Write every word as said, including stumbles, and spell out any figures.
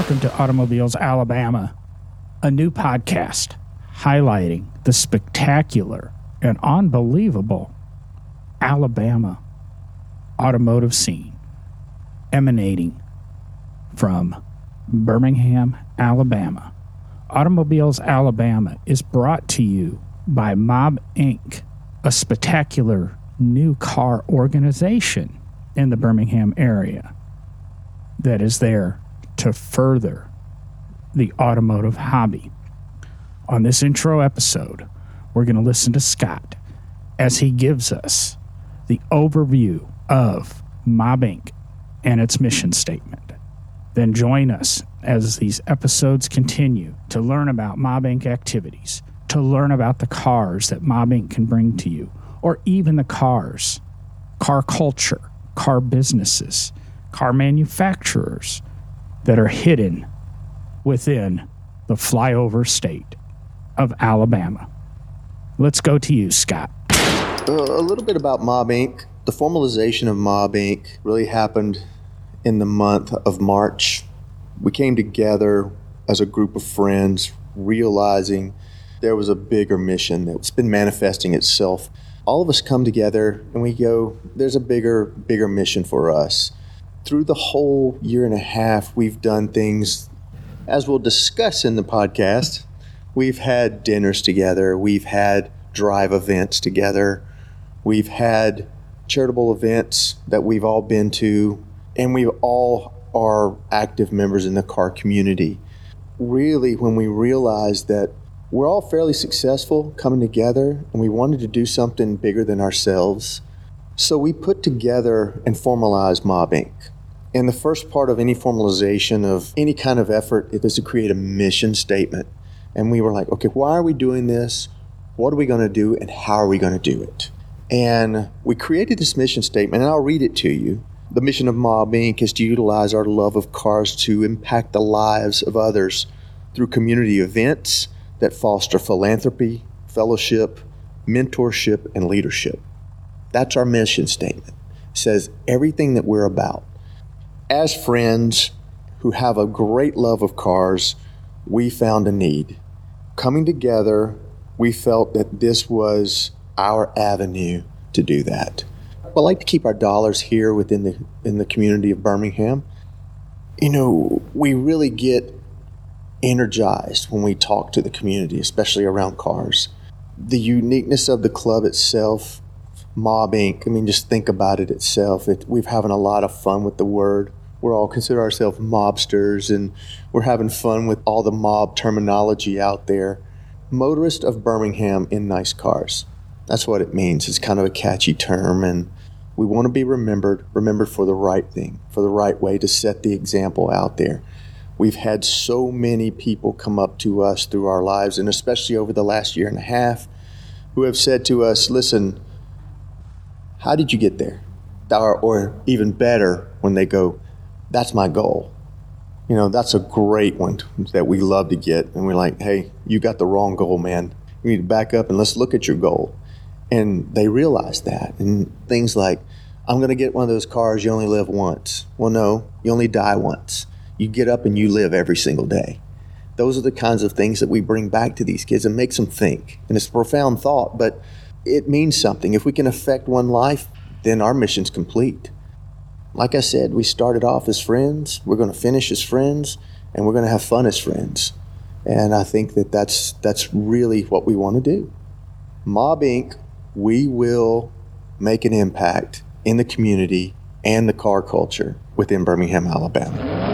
welcome to Automobiles Alabama, a new podcast highlighting the spectacular and unbelievable Alabama automotive scene emanating from Birmingham, Alabama. Automobiles Alabama is brought to you by Mob Incorporated, a spectacular new car organization in the Birmingham area that is there to further the automotive hobby. On this intro episode, we're going to listen to Scott as he gives us the overview of Mob Incorporated and its mission statement. Then join us as these episodes continue to learn about Mob Incorporated activities, to learn about the cars that Mob Incorporated can bring to you, or even the cars, car culture, car businesses, car manufacturers that are hidden within the flyover state of Alabama. Let's go to you, Scott. Uh, a little bit about Mob Incorporated. The formalization of Mob Incorporated really happened in the month of March. We came together as a group of friends, realizing there was a bigger mission that's been manifesting itself. All of us come together and we go, there's a bigger, bigger mission for us. Through the whole year and a half, we've done things, as we'll discuss in the podcast. We've had dinners together. We've had drive events together. We've had charitable events that we've all been to, and we all are active members in the car community. Really, when we realized that we're all fairly successful coming together and we wanted to do something bigger than ourselves, so we put together and formalized Mob Incorporated. And the first part of any formalization of any kind of effort is to create a mission statement. And we were like, okay, why are we doing this? What are we going to do? And how are we going to do it? And we created this mission statement, and I'll read it to you. The mission of Mob Incorporated is to utilize our love of cars to impact the lives of others through community events that foster philanthropy, fellowship, mentorship, and leadership. That's our mission statement. It says everything that we're about. As friends who have a great love of cars, we found a need. Coming together, we felt that this was our avenue to do that. We like to keep our dollars here within the in the community of Birmingham. You know, we really get energized when we talk to the community, especially around cars. The uniqueness of the club itself, Mob Incorporated, I mean, just think about it itself. It, we're having a lot of fun with the word. We're all consider ourselves mobsters, and we're having fun with all the mob terminology out there. Motorist of Birmingham in nice cars. That's what it means. It's kind of a catchy term, and we want to be remembered, remembered for the right thing, for the right way, to set the example out there. We've had so many people come up to us through our lives, and especially over the last year and a half, who have said to us, listen, how did you get there? Or, or even better, when they go, that's my goal. You know, that's a great one that we love to get. And we're like, hey, you got the wrong goal, man. You need to back up and let's look at your goal. And they realize that. And things like, I'm going to get one of those cars, you only live once. Well, no, you only die once. You get up and you live every single day. Those are the kinds of things that we bring back to these kids and makes them think. And it's a profound thought, but it means something. If we can affect one life, then our mission's complete. Like I said, we started off as friends. We're going to finish as friends, and we're going to have fun as friends. And I think that that's, that's really what we want to do. Mob Incorporated, we will make an impact in the community and the car culture within Birmingham, Alabama.